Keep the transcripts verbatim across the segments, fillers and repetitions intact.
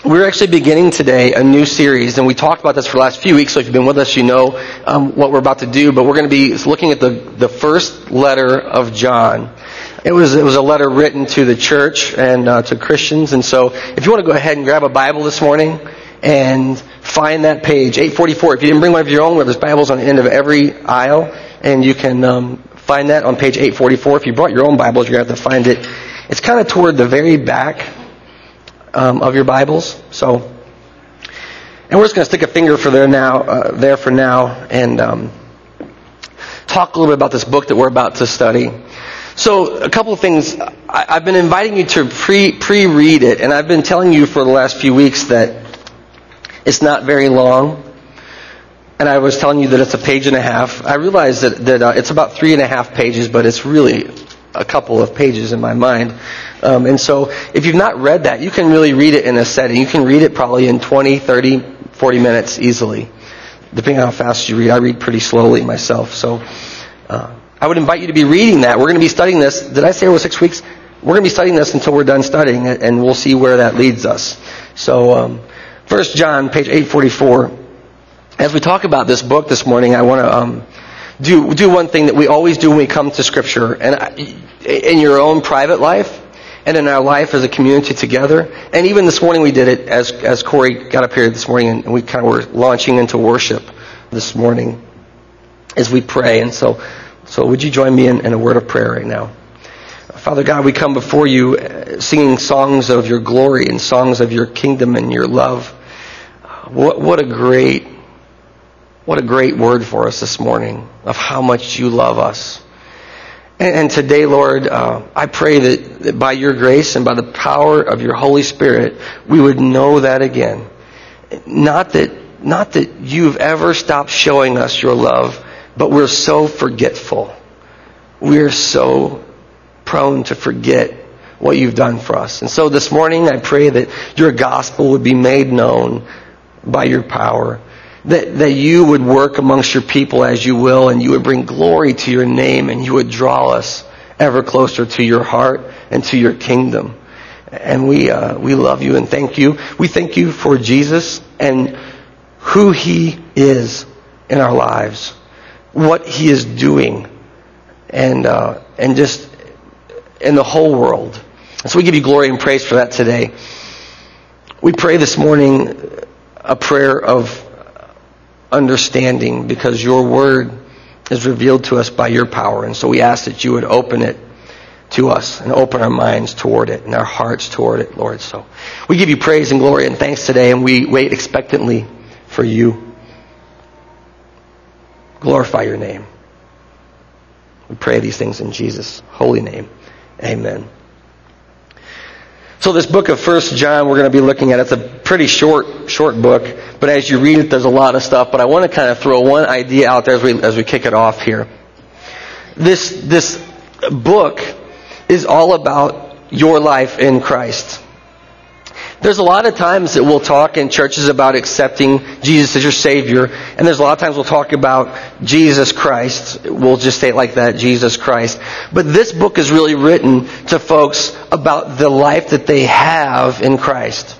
We're actually beginning today a new series, and we talked about this for the last few weeks, so if you've been with us, you know um, what we're about to do, but we're going to be looking at the, the first letter of John. It was it was a letter written to the church and uh, to Christians, and so if you want to go ahead and grab a Bible this morning and find that page, eight forty-four. If you didn't bring one of your own, well, there's Bibles on the end of every aisle, and you can um, find that on page eight forty-four. If you brought your own Bibles, you're going to have to find it. It's kind of toward the very back Um, of your Bibles. So, and we're just going to stick a finger for there now, uh, there for now, and um, talk a little bit about this book that we're about to study. So, a couple of things. I, I've been inviting you to pre pre-read it, and I've been telling you for the last few weeks that it's not very long. And I was telling you that it's a page and a half. I realize that that uh, it's about three and a half pages, but it's really a couple of pages in my mind. Um, and so if you've not read that, you can really read it in a setting. You can read it probably in twenty, thirty, forty minutes easily, depending on how fast you read. I read pretty slowly myself. So uh, I would invite you to be reading that. We're going to be studying this. Did I say it was six weeks? We're going to be studying this until we're done studying it, and we'll see where that leads us. So um, First John, page eight forty-four. As we talk about this book this morning, I want to um, do do one thing that we always do when we come to Scripture, and I, in your own private life, and in our life as a community together. And even this morning we did it as as Corey got up here this morning, and we kind of were launching into worship this morning as we pray. And so, so would you join me in, in a word of prayer right now? Father God, we come before you singing songs of your glory and songs of your kingdom and your love. What, what a great What a great word for us this morning of how much you love us. And, and today, Lord, uh, I pray that, that by your grace and by the power of your Holy Spirit, we would know that again. Not that, not that you've ever stopped showing us your love, but we're so forgetful. We're so prone to forget what you've done for us. And so this morning, I pray that your gospel would be made known by your power. That, that you would work amongst your people as you will, and you would bring glory to your name, and you would draw us ever closer to your heart and to your kingdom. And we uh, we love you and thank you. We thank you for Jesus and who he is in our lives, what he is doing, and uh, and just in the whole world. And so we give you glory and praise for that today. We pray this morning a prayer of understanding, because your word is revealed to us by your power. And so we ask that you would open it to us and open our minds toward it and our hearts toward it, Lord. So we give you praise and glory and thanks today, and we wait expectantly for you. Glorify your name. We pray these things in Jesus' holy name. Amen. So this book of First John we're going to be looking at, it's a pretty short, short book, but as you read it, there's a lot of stuff. But I want to kind of throw one idea out there as we as we kick it off here. This this book is all about your life in Christ. There's a lot of times that we'll talk in churches about accepting Jesus as your Savior, and there's a lot of times we'll talk about Jesus Christ. We'll just say it like that, Jesus Christ. But this book is really written to folks about the life that they have in Christ.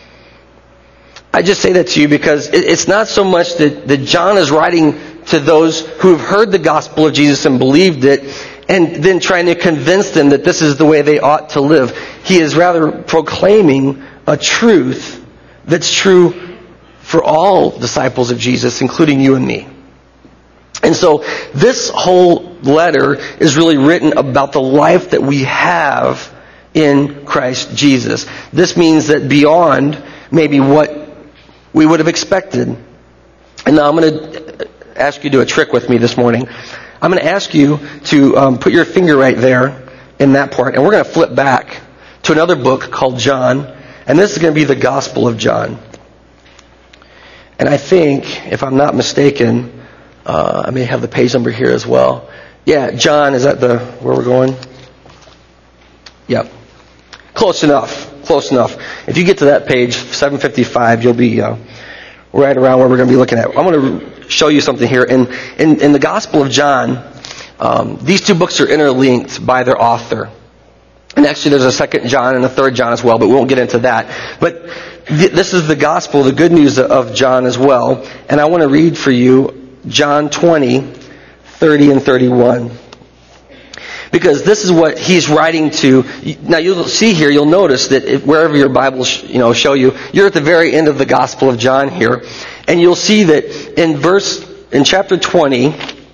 I just say that to you because it's not so much that, that John is writing to those who have heard the gospel of Jesus and believed it, and then trying to convince them that this is the way they ought to live. He is rather proclaiming a truth that's true for all disciples of Jesus, including you and me. And so this whole letter is really written about the life that we have in Christ Jesus. This means that beyond maybe what we would have expected. And now I'm going to ask you to do a trick with me this morning. I'm going to ask you to um, put your finger right there in that part, and we're going to flip back to another book called John. And this is going to be the Gospel of John. And I think, if I'm not mistaken, uh, I may have the page number here as well. Yeah, John, is that the where we're going? Yep. Close enough. Close enough. If you get to that page, seven fifty-five, you'll be uh, right around where we're going to be looking at. I'm going to show you something here. In, in, in the Gospel of John, um, these two books are interlinked by their author. And actually there's a second John and a third John as well, but we won't get into that. But This is the gospel, the good news of John as well. And I want to read for you John twenty, thirty and thirty-one. Because this is what he's writing to. Now you'll see here, you'll notice that if, wherever your Bibles you know, show you, you're at the very end of the Gospel of John here. And you'll see that in verse, in chapter twenty,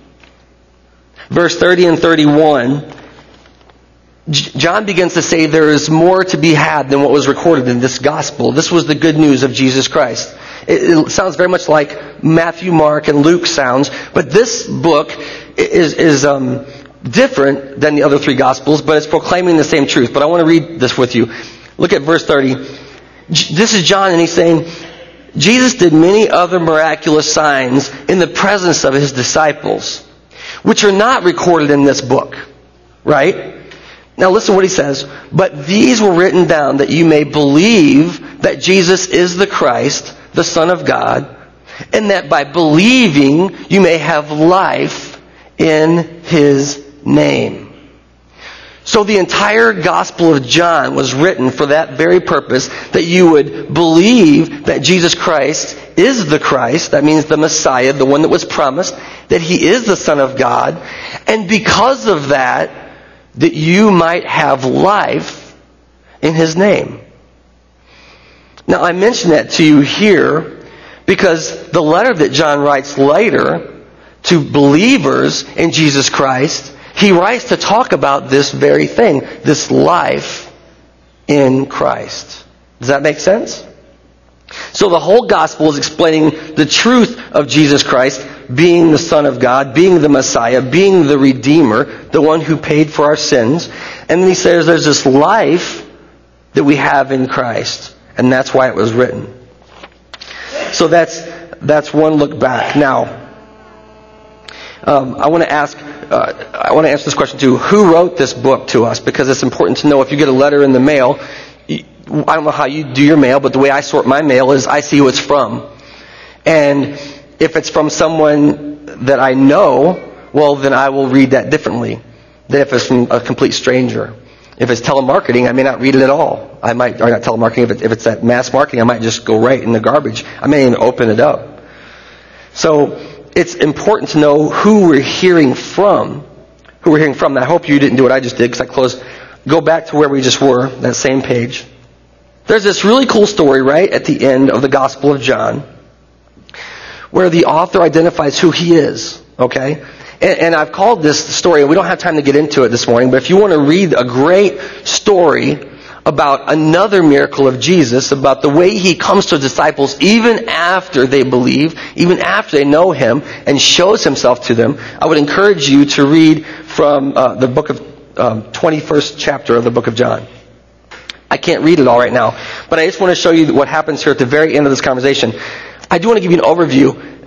verse thirty and thirty-one, John begins to say there is more to be had than what was recorded in this Gospel. This was the good news of Jesus Christ. It, it sounds very much like Matthew, Mark, and Luke sounds, but this book is, is um, different than the other three Gospels, but it's proclaiming the same truth. But I want to read this with you. Look at verse thirty. This is John, and he's saying, Jesus did many other miraculous signs in the presence of his disciples, which are not recorded in this book. Right? Now listen to what he says. But these were written down that you may believe that Jesus is the Christ, the Son of God, and that by believing you may have life in his name. So the entire Gospel of John was written for that very purpose, that you would believe that Jesus Christ is the Christ, that means the Messiah, the one that was promised, that he is the Son of God, and because of that, that you might have life in his name. Now I mention that to you here because the letter that John writes later to believers in Jesus Christ, he writes to talk about this very thing, this life in Christ. Does that make sense? So the whole gospel is explaining the truth of Jesus Christ being the Son of God, being the Messiah, being the Redeemer, the one who paid for our sins. And then he says there's this life that we have in Christ. And that's why it was written. So that's that's one look back. Now, um, I want to ask, uh, I want to answer this question too. Who wrote this book to us? Because it's important to know if you get a letter in the mail, I don't know how you do your mail, but the way I sort my mail is I see who it's from. And if it's from someone that I know, well, then I will read that differently than if it's from a complete stranger. If it's telemarketing, I may not read it at all. I might, or not telemarketing, if, it, if it's that mass marketing, I might just go right in the garbage. I may even open it up. So it's important to know who we're hearing from. Who we're hearing from. And I hope you didn't do what I just did, because I closed. Go back to where we just were, that same page. There's this really cool story right at the end of the Gospel of John, where the author identifies who he is, okay? And, and I've called this story, and we don't have time to get into it this morning, but if you want to read a great story about another miracle of Jesus, about the way he comes to disciples even after they believe, even after they know him, and shows himself to them, I would encourage you to read from uh, the book of um, twenty-first chapter of the book of John. I can't read it all right now, but I just want to show you what happens here at the very end of this conversation. I do want to give you an overview.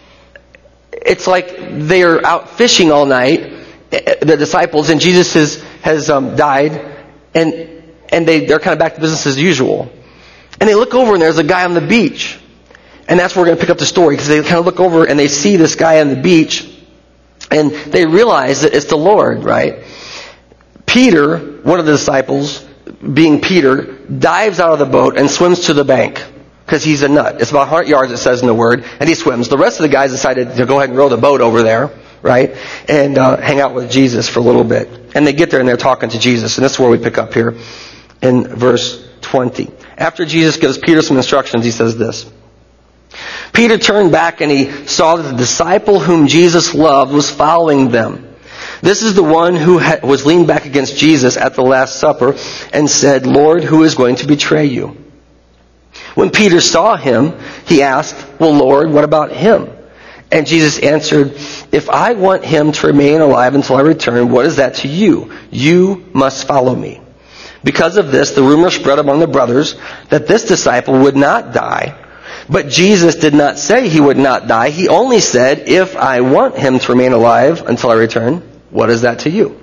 It's like they're out fishing all night, the disciples, and Jesus has, has um, died, and and they, they're kind of back to business as usual. And they look over, and there's a guy on the beach. And that's where we're going to pick up the story, because they kind of look over, and they see this guy on the beach, and they realize that it's the Lord, right? Peter, one of the disciples, being Peter, dives out of the boat and swims to the bank. Because he's a nut. It's about one hundred yards, it says in the Word, and he swims. The rest of the guys decided to go ahead and row the boat over there, right, and uh, hang out with Jesus for a little bit. And they get there and they're talking to Jesus. And this is where we pick up here in verse twenty. After Jesus gives Peter some instructions, he says this. Peter turned back and he saw that the disciple whom Jesus loved was following them. This is the one who ha- was leaned back against Jesus at the Last Supper and said, Lord, who is going to betray you? When Peter saw him, he asked, well, Lord, what about him? And Jesus answered, if I want him to remain alive until I return, what is that to you? You must follow me. Because of this, the rumor spread among the brothers that this disciple would not die. But Jesus did not say he would not die. He only said, if I want him to remain alive until I return, what is that to you?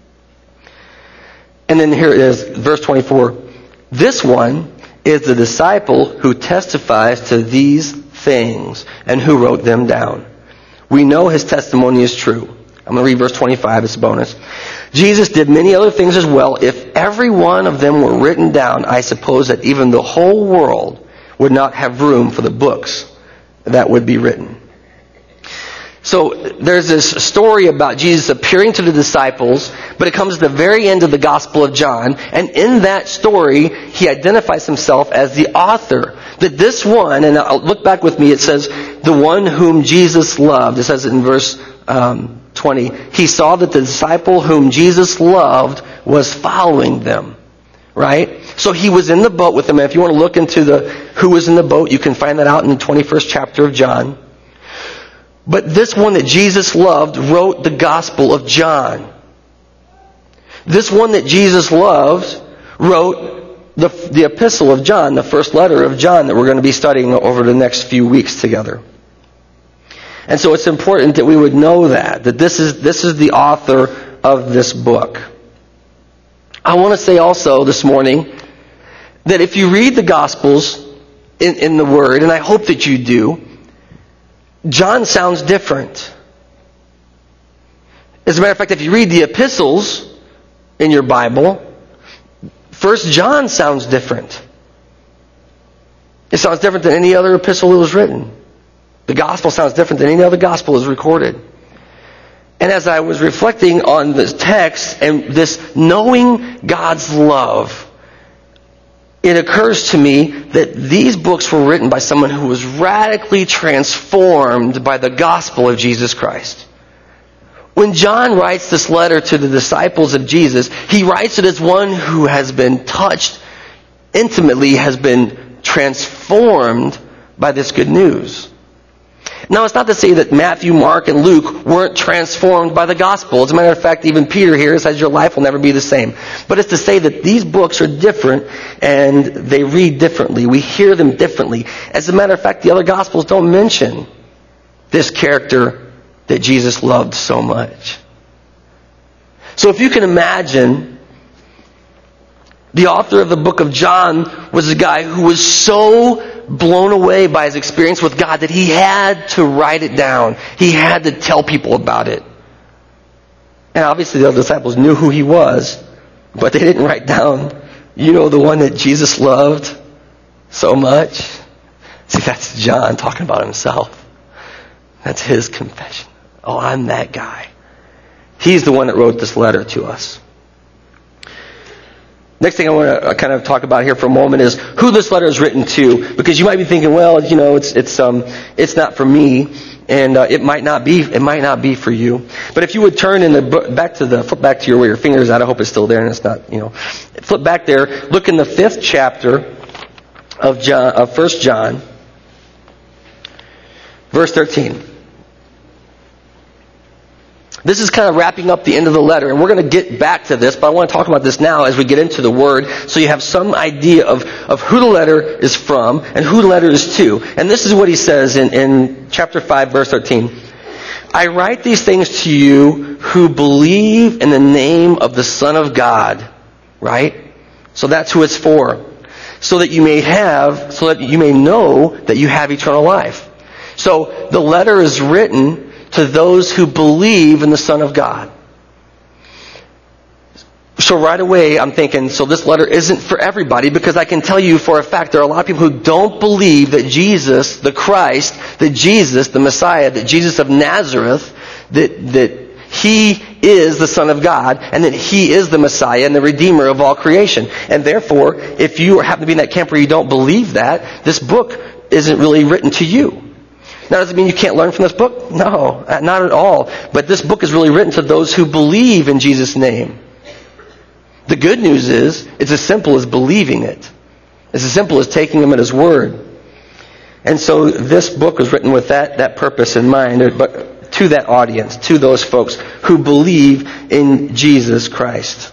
And then here it is, verse twenty-four. This one is the disciple who testifies to these things and who wrote them down. We know his testimony is true. I'm going to read verse twenty-five, it's a bonus. Jesus did many other things as well. If every one of them were written down, I suppose that even the whole world would not have room for the books that would be written. So there's this story about Jesus appearing to the disciples, but it comes at the very end of the Gospel of John, and in that story, he identifies himself as the author. That this one, and I'll look back with me, it says, the one whom Jesus loved. It says it in verse um, twenty. He saw that the disciple whom Jesus loved was following them. Right? So he was in the boat with them. And if you want to look into the who was in the boat, you can find that out in the twenty-first chapter of John. But this one that Jesus loved wrote the Gospel of John. This one that Jesus loved wrote the, the Epistle of John, the first letter of John that we're going to be studying over the next few weeks together. And so it's important that we would know that, that this is, this is the author of this book. I want to say also this morning that if you read the Gospels in, in the Word, and I hope that you do, John sounds different. As a matter of fact, if you read the epistles in your Bible, First John sounds different. It sounds different than any other epistle that was written. The gospel sounds different than any other gospel that was recorded. And as I was reflecting on this text and this knowing God's love, it occurs to me that these books were written by someone who was radically transformed by the gospel of Jesus Christ. When John writes this letter to the disciples of Jesus, he writes it as one who has been touched intimately, has been transformed by this good news. Now, it's not to say that Matthew, Mark, and Luke weren't transformed by the gospel. As a matter of fact, even Peter here says your life will never be the same. But it's to say that these books are different and they read differently. We hear them differently. As a matter of fact, the other gospels don't mention this character that Jesus loved so much. So if you can imagine, the author of the book of John was a guy who was so blown away by his experience with God that he had to write it down. He had to tell people about it. And obviously the other disciples knew who he was, but they didn't write down, you know, the one that Jesus loved so much. See, that's John talking about himself. That's his confession. Oh, I'm that guy. He's the one that wrote this letter to us. Next thing I want to kind of talk about here for a moment is who this letter is written to, because you might be thinking, well, you know, it's it's um it's not for me, and uh, it might not be it might not be for you. But if you would turn in the book back to the flip back to your where your finger is at, I hope it's still there and it's not, you know, flip back there. Look in the fifth chapter of John of First John, verse thirteen. This is kind of wrapping up the end of the letter, and we're going to get back to this, but I want to talk about this now as we get into the Word, so you have some idea of, of who the letter is from and who the letter is to. And this is what he says in, in chapter five, verse thirteen. I write these things to you who believe in the name of the Son of God. Right? So that's who it's for. So that you may have, so that you may know that you have eternal life. So the letter is written to those who believe in the Son of God. So right away I'm thinking, so this letter isn't for everybody, because I can tell you for a fact there are a lot of people who don't believe that Jesus, the Christ, that Jesus, the Messiah, that Jesus of Nazareth, that, that He is the Son of God, and that He is the Messiah and the Redeemer of all creation. And therefore, if you happen to be in that camp where you don't believe that, this book isn't really written to you. Now, does it mean you can't learn from this book? No, not at all. But this book is really written to those who believe in Jesus' name. The good news is, it's as simple as believing it. It's as simple as taking Him at His word. And so this book was written with that, that purpose in mind, but to that audience, to those folks who believe in Jesus Christ.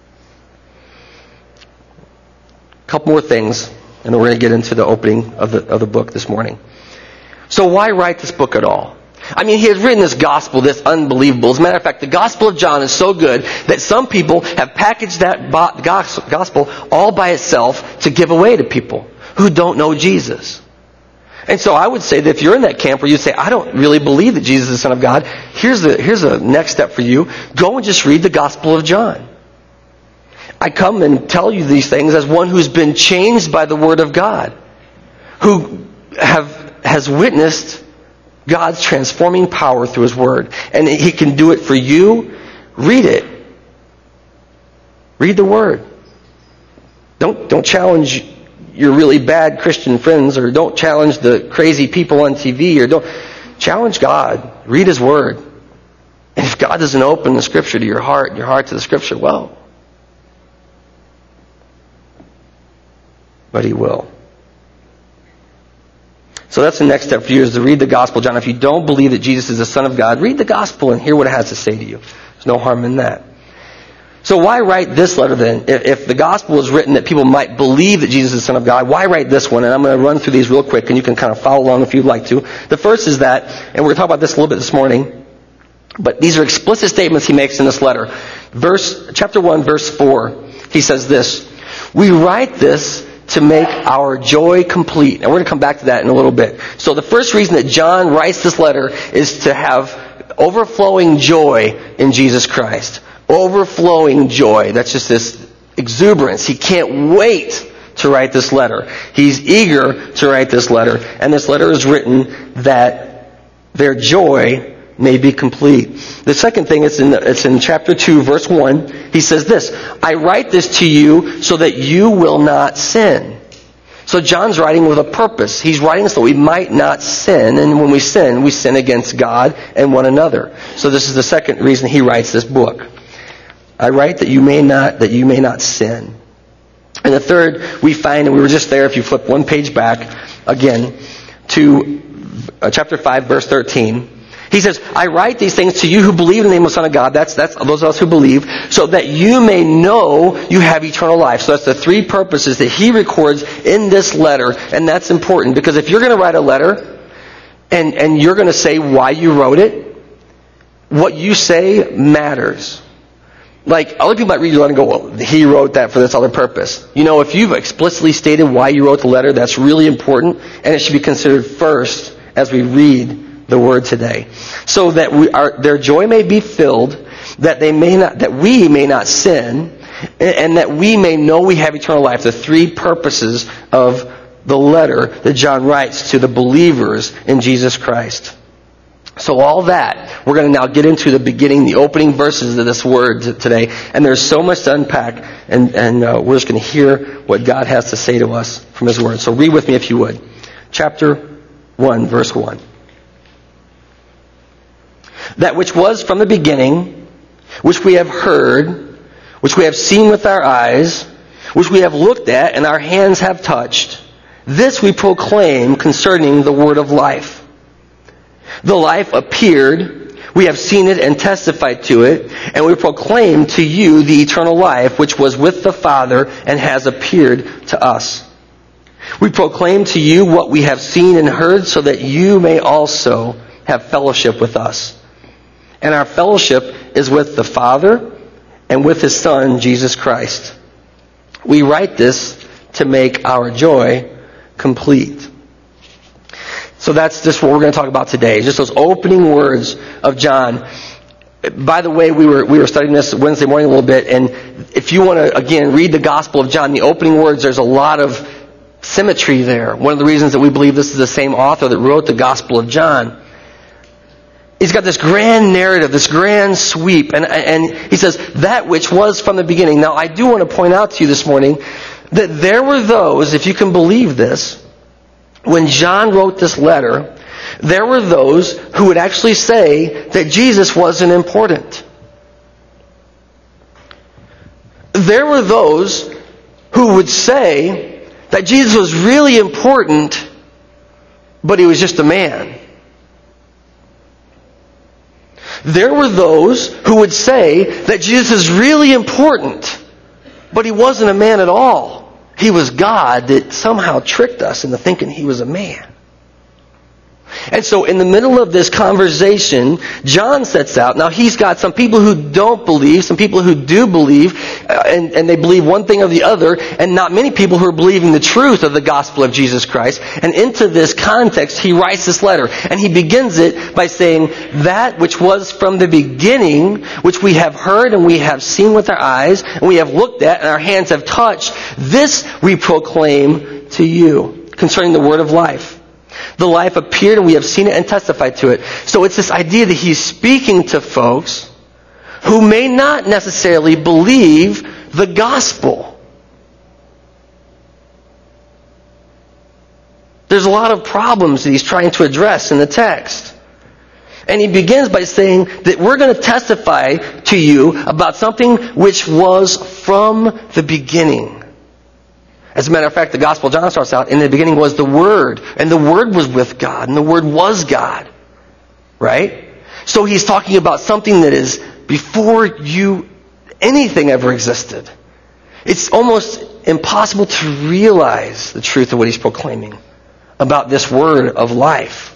A couple more things, and then we're going to get into the opening of the, of the book this morning. So why write this book at all? I mean, he has written this gospel that's unbelievable. As a matter of fact, the Gospel of John is so good that some people have packaged that gospel all by itself to give away to people who don't know Jesus. And so I would say that if you're in that camp where you say, I don't really believe that Jesus is the Son of God, here's a, here's a next step for you. Go and just read the Gospel of John. I come and tell you these things as one who's been changed by the Word of God. who have has witnessed God's transforming power through His Word. And He can do it for you. Read it. Read the Word. Don't, don't challenge your really bad Christian friends, or don't challenge the crazy people on T V, or don't challenge God. Read His Word. And if God doesn't open the Scripture to your heart, and your heart to the Scripture, well, but He will. So that's the next step for you, is to read the Gospel. John, if you don't believe that Jesus is the Son of God, read the Gospel and hear what it has to say to you. There's no harm in that. So why write this letter then? If, if the Gospel is written that people might believe that Jesus is the Son of God, why write this one? And I'm going to run through these real quick, and you can kind of follow along if you'd like to. The first is that, and we're going to talk about this a little bit this morning, but these are explicit statements he makes in this letter. Verse, chapter one, verse four, he says this: "We write this to make our joy complete." And we're going to come back to that in a little bit. So the first reason that John writes this letter is to have overflowing joy in Jesus Christ. Overflowing joy. That's just this exuberance. He can't wait to write this letter. He's eager to write this letter. And this letter is written that their joy may be complete. The second thing, it's in, it's in chapter two, verse one. He says this: "I write this to you so that you will not sin." So John's writing with a purpose. He's writing so we might not sin. And when we sin, we sin against God and one another. So this is the second reason he writes this book. I write that you may not, that you may not sin. And the third, we find, and we were just there, if you flip one page back, again, to uh, chapter five, verse thirteen. He says, "I write these things to you who believe in the name of the Son of God." That's, that's those of us who believe. "So that you may know you have eternal life." So that's the three purposes that he records in this letter. And that's important, because if you're going to write a letter, and, and you're going to say why you wrote it, what you say matters. Like, other people might read your letter and go, "Well, he wrote that for this other purpose." You know, if you've explicitly stated why you wrote the letter, that's really important, and it should be considered first as we read the Word today. "So that we are, their joy may be filled, that they may not, that we may not sin, and that we may know we have eternal life." The three purposes of the letter that John writes to the believers in Jesus Christ. So all that, we're going to now get into the beginning, the opening verses of this word today. And there's so much to unpack, and, and uh, we're just going to hear what God has to say to us from His Word. So read with me if you would. Chapter one, verse one. "That which was from the beginning, which we have heard, which we have seen with our eyes, which we have looked at and our hands have touched, this we proclaim concerning the word of life. The life appeared, we have seen it and testified to it, and we proclaim to you the eternal life which was with the Father and has appeared to us. We proclaim to you what we have seen and heard, so that you may also have fellowship with us. And our fellowship is with the Father and with His Son, Jesus Christ. We write this to make our joy complete." So that's just what we're going to talk about today. Just those opening words of John. By the way, we were we were studying this Wednesday morning a little bit, and if you want to, again, read the Gospel of John, the opening words, there's a lot of symmetry there. One of the reasons that we believe this is the same author that wrote the Gospel of John. He's got this grand narrative, this grand sweep, and, and he says, "That which was from the beginning." Now, I do want to point out to you this morning that there were those, if you can believe this, when John wrote this letter, there were those who would actually say that Jesus wasn't important. There were those who would say that Jesus was really important, but He was just a man. There were those who would say that Jesus is really important, but He wasn't a man at all. He was God that somehow tricked us into thinking He was a man. And so in the middle of this conversation, John sets out. Now he's got some people who don't believe, some people who do believe, uh, and, and they believe one thing or the other, and not many people who are believing the truth of the gospel of Jesus Christ. And into this context, he writes this letter. And he begins it by saying, "That which was from the beginning, which we have heard and we have seen with our eyes, and we have looked at and our hands have touched, this we proclaim to you." concerning the word of life. The life appeared and we have seen it and testified to it. So it's this idea that he's speaking to folks who may not necessarily believe the gospel. There's a lot of problems that he's trying to address in the text. And he begins by saying that we're going to testify to you about something which was from the beginning. As a matter of fact, the Gospel of John starts out, in the beginning was the Word, and the Word was with God, and the Word was God. Right? So he's talking about something that is before you, anything ever existed. It's almost impossible to realize the truth of what he's proclaiming about this word of life.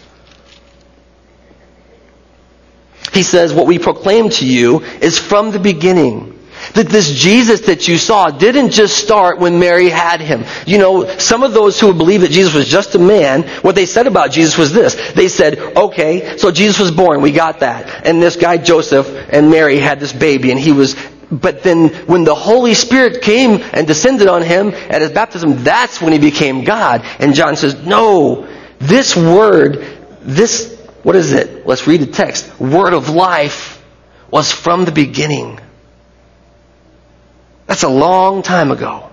He says, what we proclaim to you is from the beginning. That this Jesus that you saw didn't just start when Mary had him. You know, some of those who would believe that Jesus was just a man, what they said about Jesus was this. They said, okay, so Jesus was born, we got that. And this guy Joseph and Mary had this baby, and he was... But then when the Holy Spirit came and descended on him at his baptism, that's when he became God. And John says, no, this word, this, what is it? Let's read the text. Word of life was from the beginning. That's a long time ago.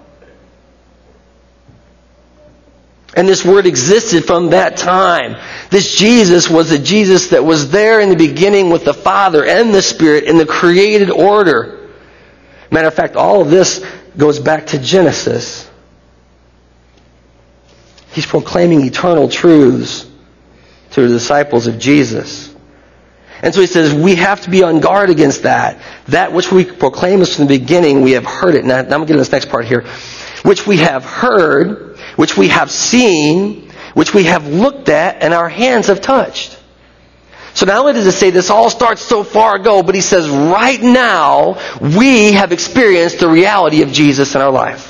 And this word existed from that time. This Jesus was the Jesus that was there in the beginning with the Father and the Spirit in the created order. Matter of fact, all of this goes back to Genesis. He's proclaiming eternal truths to the disciples of Jesus. And so he says, we have to be on guard against that. That which we proclaim is from the beginning, we have heard it. Now, now I'm going to get to this next part here. Which we have heard, which we have seen, which we have looked at, and our hands have touched. So not only does it say this all starts so far ago, but he says right now we have experienced the reality of Jesus in our life.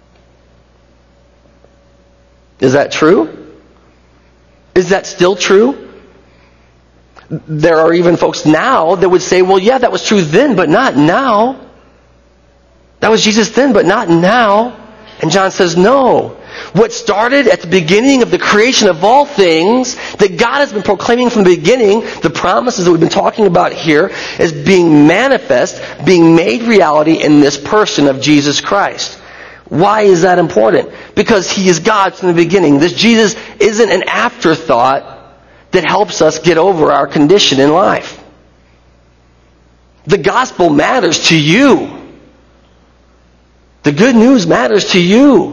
Is that true? Is that still true? There are even folks now that would say, well, yeah, that was true then, but not now. That was Jesus then, but not now. And John says, no. What started at the beginning of the creation of all things, that God has been proclaiming from the beginning, the promises that we've been talking about here, is being manifest, being made reality in this person of Jesus Christ. Why is that important? Because He is God from the beginning. This Jesus isn't an afterthought that helps us get over our condition in life. The gospel matters to you. The good news matters to you.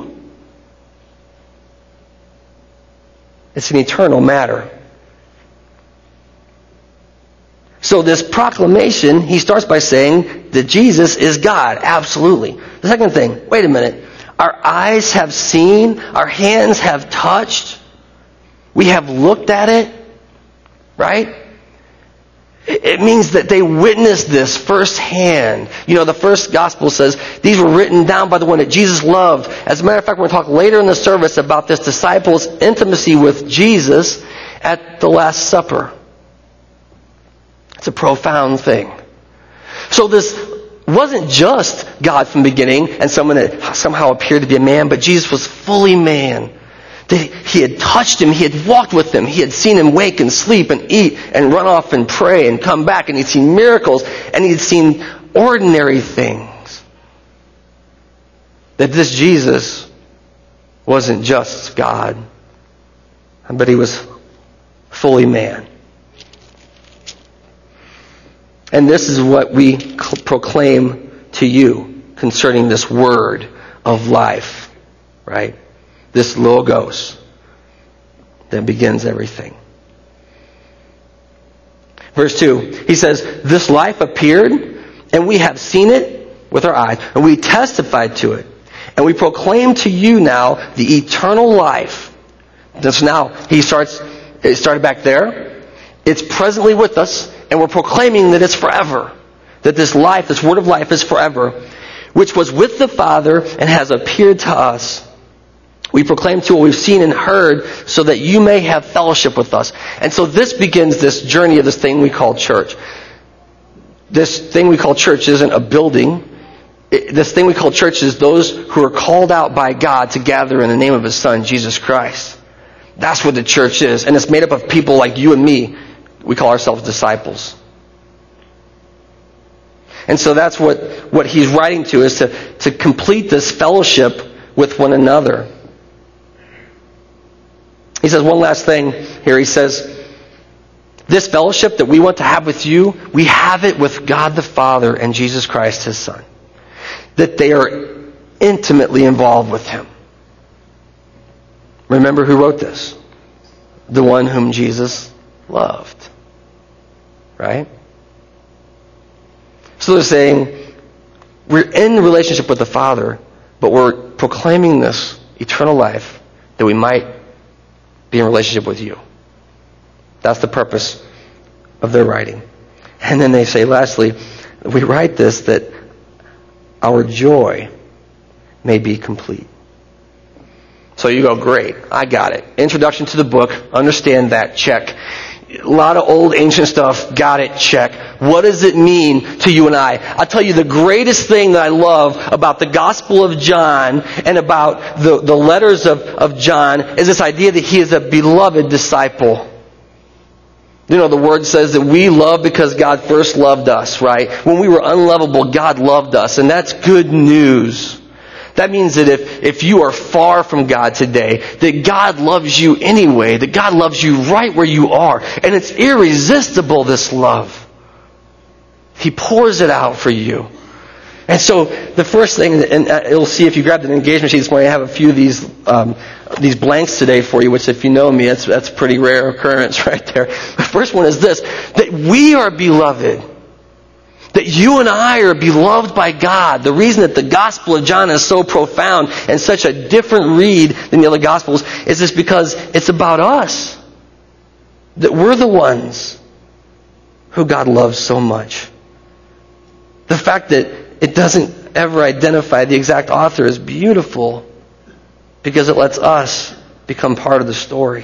It's an eternal matter. So this proclamation, he starts by saying that Jesus is God. Absolutely. The second thing, wait a minute. Our eyes have seen, our hands have touched, we have looked at it, right? It means that they witnessed this firsthand. You know, the first gospel says these were written down by the one that Jesus loved. As a matter of fact, we're going to talk later in the service about this disciples' intimacy with Jesus at the Last Supper. It's a profound thing. So this wasn't just God from the beginning and someone that somehow appeared to be a man, but Jesus was fully man. He had touched him, he had walked with him, he had seen him wake and sleep and eat and run off and pray and come back, and he'd seen miracles, and he'd seen ordinary things. That this Jesus wasn't just God, but he was fully man. And this is what we proclaim to you concerning this word of life, right? This logos that begins everything. Verse two, he says, this life appeared, and we have seen it with our eyes, and we testified to it. And we proclaim to you now the eternal life. That's now, he starts, it started back there. It's presently with us, and we're proclaiming that it's forever. That this life, this word of life is forever, which was with the Father and has appeared to us. We proclaim to what we've seen and heard so that you may have fellowship with us. And so this begins this journey of this thing we call church. This thing we call church isn't a building. it, this thing we call church is those who are called out by God to gather in the name of His Son, Jesus Christ. That's what the church is. And it's made up of people like you and me. We call ourselves disciples. And so that's what, what he's writing to, is to, to complete this fellowship with one another. He says one last thing here. He says, this fellowship that we want to have with you, we have it with God the Father and Jesus Christ, His Son. That they are intimately involved with Him. Remember who wrote this? The one whom Jesus loved. Right? So they're saying, we're in relationship with the Father, but we're proclaiming this eternal life that we might be in relationship with you. That's the purpose of their writing. And then they say, lastly, we write this that our joy may be complete. So you go, great, I got it. Introduction to the book, understand that, check. A lot of old ancient stuff, got it, check. What does it mean to you and I? I'll tell you the greatest thing that I love about the Gospel of John and about the, the letters of, of John is this idea that he is a beloved disciple. You know, the Word says that we love because God first loved us, right? When we were unlovable, God loved us, and that's good news. That means that if, if you are far from God today, that God loves you anyway, that God loves you right where you are. And it's irresistible, this love. He pours it out for you. And so the first thing, and you'll see if you grabbed an engagement sheet this morning, I have a few of these um, these blanks today for you, which if you know me, that's, that's a pretty rare occurrence right there. The first one is this, that we are beloved. That you and I are beloved by God. The reason that the Gospel of John is so profound and such a different read than the other Gospels is this because it's about us. That we're the ones who God loves so much. The fact that it doesn't ever identify the exact author is beautiful because it lets us become part of the story.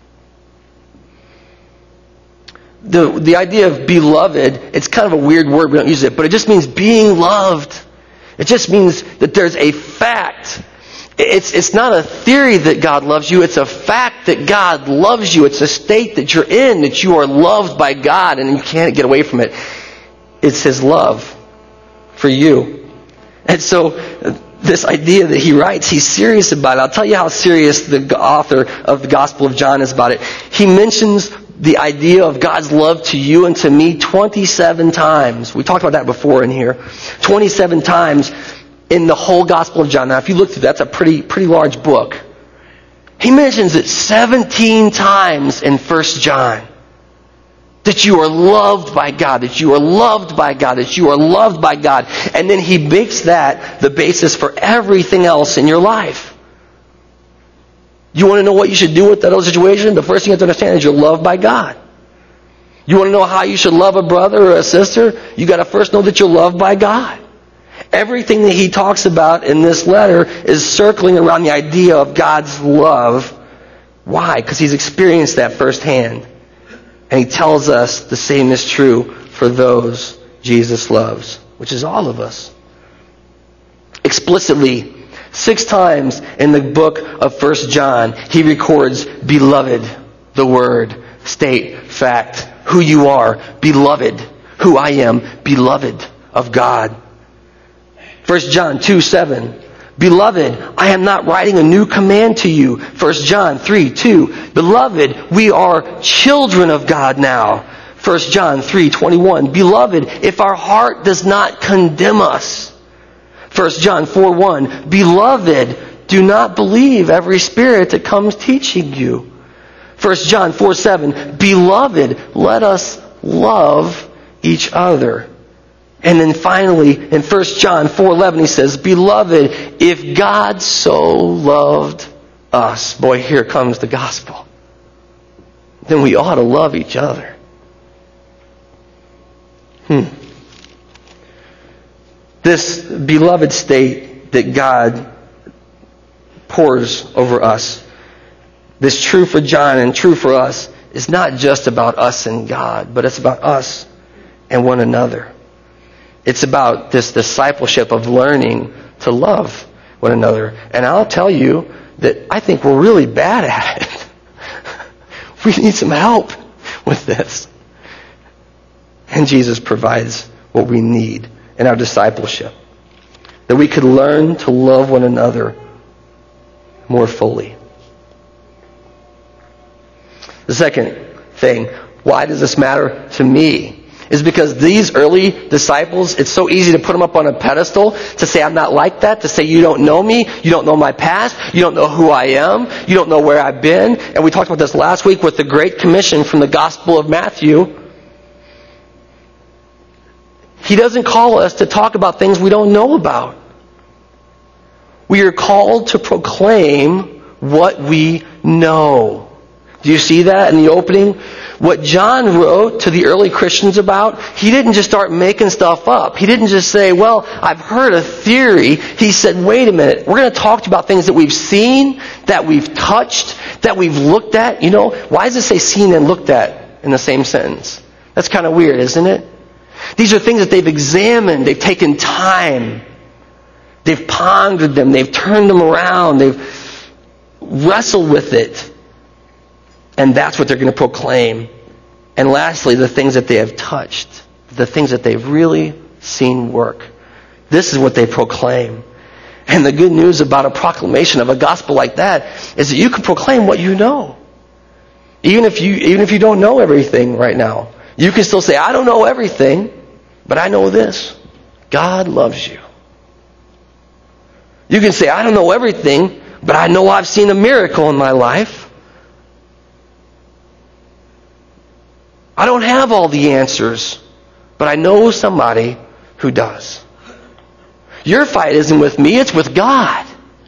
The the idea of beloved, it's kind of a weird word, we don't use it, but it just means being loved. It just means that there's a fact. It's it's not a theory that God loves you, it's a fact that God loves you. It's a state that you're in, that you are loved by God and you can't get away from it. It's His love for you. And so this idea that he writes, he's serious about it. I'll tell you how serious the author of the Gospel of John is about it. He mentions the idea of God's love to you and to me twenty-seven times. We talked about that before in here. twenty-seven times in the whole Gospel of John. Now, if you look through that, that's a pretty, pretty large book. He mentions it seventeen times in First John. That you are loved by God, that you are loved by God, that you are loved by God. And then he makes that the basis for everything else in your life. You want to know what you should do with that situation? The first thing you have to understand is you're loved by God. You want to know how you should love a brother or a sister? You got to first know that you're loved by God. Everything that he talks about in this letter is circling around the idea of God's love. Why? Because he's experienced that firsthand. And he tells us the same is true for those Jesus loves, which is all of us. Explicitly, six times in the book of First John, he records beloved, the word, state, fact, who you are, beloved, who I am, beloved of God. First John two seven, beloved, I am not writing a new command to you. First John three two, beloved, we are children of God now. First John three twenty-one, beloved, if our heart does not condemn us. First John four one, beloved, do not believe every spirit that comes teaching you. First John four seven, beloved, let us love each other. And then finally, in First John four eleven, he says, beloved, if God so loved us, boy, here comes the gospel, then we ought to love each other. Hmm. This beloved state that God pours over us, this true for John and true for us, is not just about us and God, but it's about us and one another. It's about this discipleship of learning to love one another. And I'll tell you that I think we're really bad at it. We need some help with this. And Jesus provides what we need in our discipleship. That we could learn to love one another more fully. The second thing, why does this matter to me? Is because these early disciples, it's so easy to put them up on a pedestal, to say I'm not like that, to say you don't know me, you don't know my past, you don't know who I am, you don't know where I've been. And we talked about this last week with the Great Commission from the Gospel of Matthew. He doesn't call us to talk about things we don't know about. We are called to proclaim what we know. Do you see that in the opening? What John wrote to the early Christians about, he didn't just start making stuff up. He didn't just say, well, I've heard a theory. He said, wait a minute, we're going to talk about things that we've seen, that we've touched, that we've looked at. You know, why does it say seen and looked at in the same sentence? That's kind of weird, isn't it? These are things that they've examined, they've taken time, they've pondered them, they've turned them around, they've wrestled with it. And that's what they're going to proclaim. And lastly, the things that they have touched, the things that they've really seen work. This is what they proclaim. And the good news about a proclamation of a gospel like that is that you can proclaim what you know. Even if you, even if you don't know everything right now. You can still say, I don't know everything, but I know this. God loves you. You can say, I don't know everything, but I know I've seen a miracle in my life. I don't have all the answers, but I know somebody who does. Your fight isn't with me, it's with God.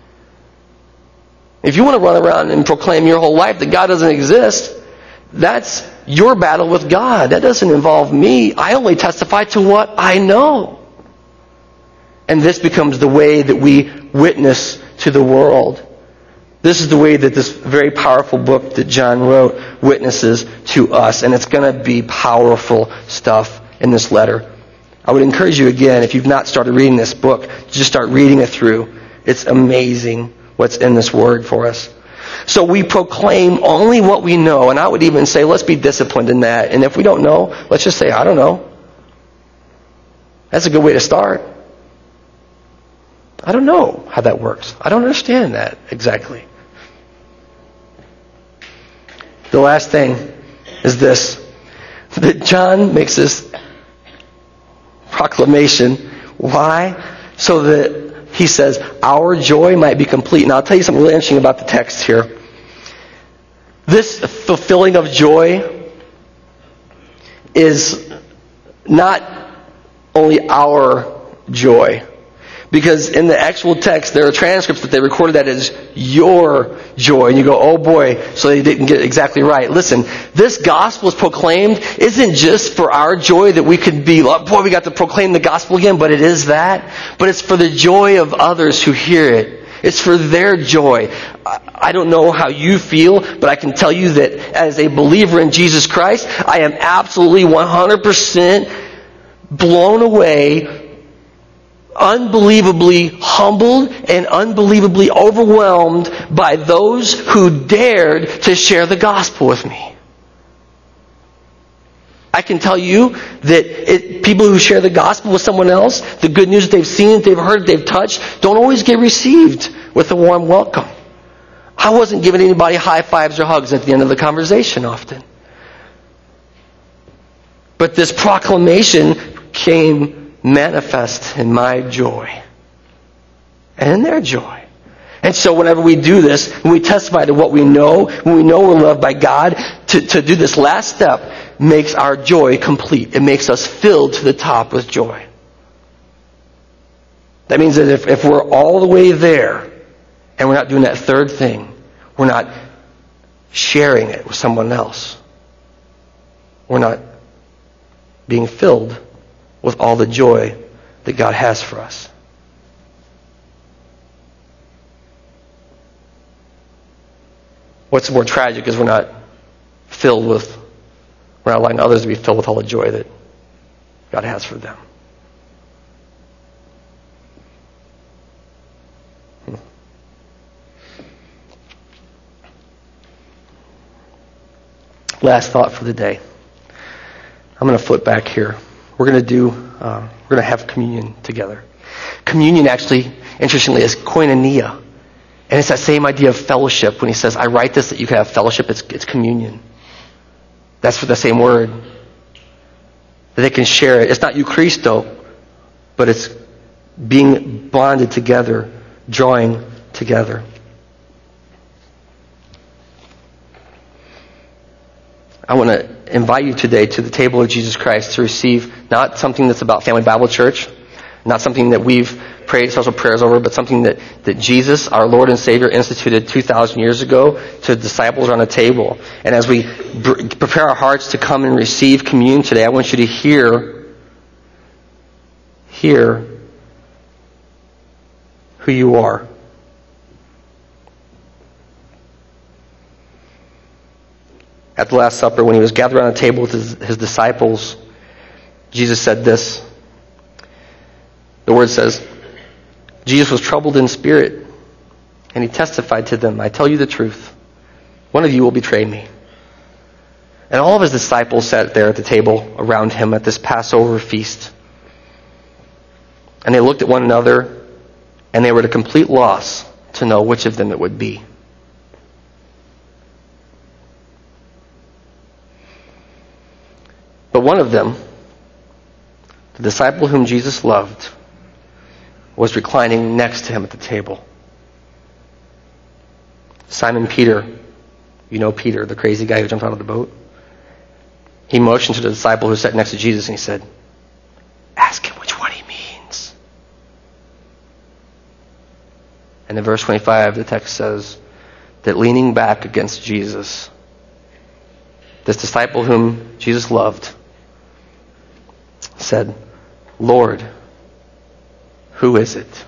If you want to run around and proclaim your whole life that God doesn't exist, that's your battle with God. That doesn't involve me. I only testify to what I know. And this becomes the way that we witness to the world. This is the way that this very powerful book that John wrote witnesses to us. And it's going to be powerful stuff in this letter. I would encourage you again, if you've not started reading this book, just start reading it through. It's amazing what's in this word for us. So we proclaim only what we know. And I would even say, let's be disciplined in that. And if we don't know, let's just say, I don't know. That's a good way to start. I don't know how that works. I don't understand that exactly. The last thing is this, that John makes this proclamation. Why? So that he says, our joy might be complete. Now I'll tell you something really interesting about the text here. This fulfilling of joy is not only our joy. Because in the actual text, there are transcripts that they recorded that as your joy. And you go, oh boy, so they didn't get it exactly right. Listen, this gospel is proclaimed isn't just for our joy that we could be, oh boy, we got to proclaim the gospel again, but it is that. But it's for the joy of others who hear it. It's for their joy. I don't know how you feel, but I can tell you that as a believer in Jesus Christ, I am absolutely one hundred percent blown away, unbelievably humbled and unbelievably overwhelmed by those who dared to share the gospel with me. I can tell you that it, people who share the gospel with someone else, the good news that they've seen, that they've heard, that they've touched, don't always get received with a warm welcome. I wasn't giving anybody high fives or hugs at the end of the conversation often. But this proclamation came manifest in my joy and in their joy. And so whenever we do this, when we testify to what we know, when we know we're loved by God, to, to do this last step makes our joy complete. It makes us filled to the top with joy. That means that if, if we're all the way there and we're not doing that third thing, we're not sharing it with someone else, we're not being filled with all the joy that God has for us. What's more tragic is we're not filled with, we're not allowing others to be filled with all the joy that God has for them. Last thought for the day. I'm going to flip back here. We're going to do, uh, we're going to have communion together. Communion actually, interestingly, is koinonia. And it's that same idea of fellowship. When he says, I write this that you can have fellowship, it's, it's communion. That's for the same word. That they can share it. It's not Eucharisto, but it's being bonded together, drawing together. I want to invite you today to the table of Jesus Christ to receive not something that's about Family Bible Church, not something that we've prayed special prayers over, but something that, that Jesus, our Lord and Savior, instituted two thousand years ago to disciples on a table. And as we br- prepare our hearts to come and receive communion today, I want you to hear, hear who you are. At the Last Supper, when he was gathered around the table with his, his disciples, Jesus said this. The word says, Jesus was troubled in spirit, and he testified to them, I tell you the truth, one of you will betray me. And all of his disciples sat there at the table around him at this Passover feast. And they looked at one another, and they were at a complete loss to know which of them it would be. But one of them, the disciple whom Jesus loved, was reclining next to him at the table. Simon Peter, you know Peter, the crazy guy who jumped out of the boat. He motioned to the disciple who sat next to Jesus and he said, ask him which one he means. And in verse twenty-five, the text says that leaning back against Jesus, this disciple whom Jesus loved said, Lord, who is it?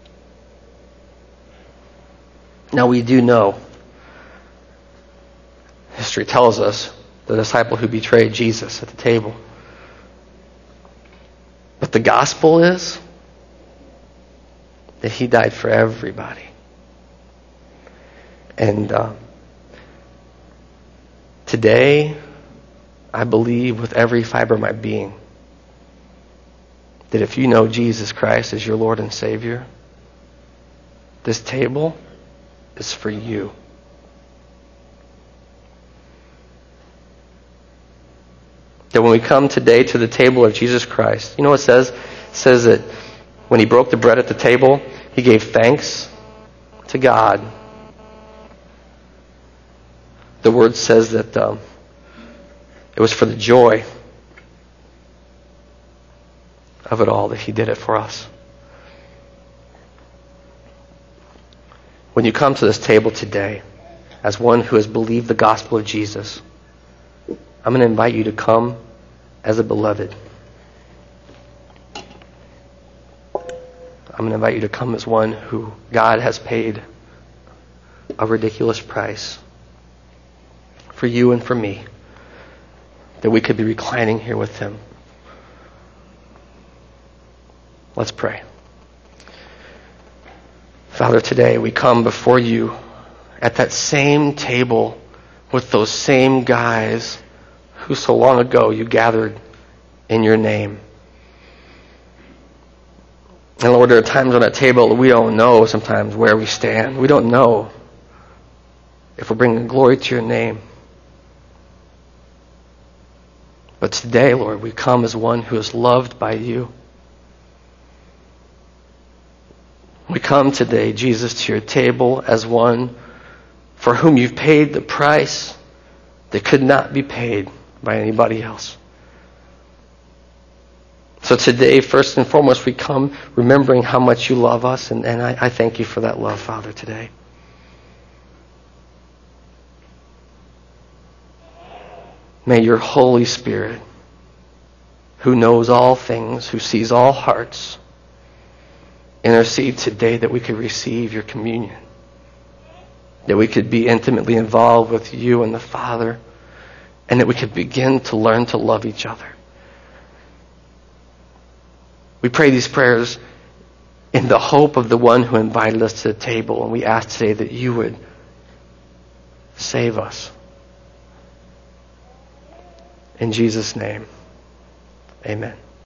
Now we do know, history tells us, the disciple who betrayed Jesus at the table. But the gospel is that he died for everybody. And uh, today, I believe with every fiber of my being that if you know Jesus Christ as your Lord and Savior, this table is for you. That when we come today to the table of Jesus Christ, you know what it says? It says that when he broke the bread at the table, he gave thanks to God. The word says that um, it was for the joy of it all that he did it for us. When you come to this table today as one who has believed the gospel of Jesus, I'm going to invite you to come as a beloved. I'm going to invite you to come as one who God has paid a ridiculous price for you and for me, that we could be reclining here with him. Let's pray. Father, today we come before you at that same table with those same guys who so long ago you gathered in your name. And Lord, there are times on that table that we don't know sometimes where we stand. We don't know if we're bringing glory to your name. But today, Lord, we come as one who is loved by you. We come today, Jesus, to your table as one for whom you've paid the price that could not be paid by anybody else. So today, first and foremost, we come remembering how much you love us, and, and I, I thank you for that love, Father, today. May your Holy Spirit, who knows all things, who sees all hearts, intercede today that we could receive your communion, that we could be intimately involved with you and the Father, and that we could begin to learn to love each other. We pray these prayers in the hope of the one who invited us to the table, and we ask today that you would save us. In Jesus' name, amen.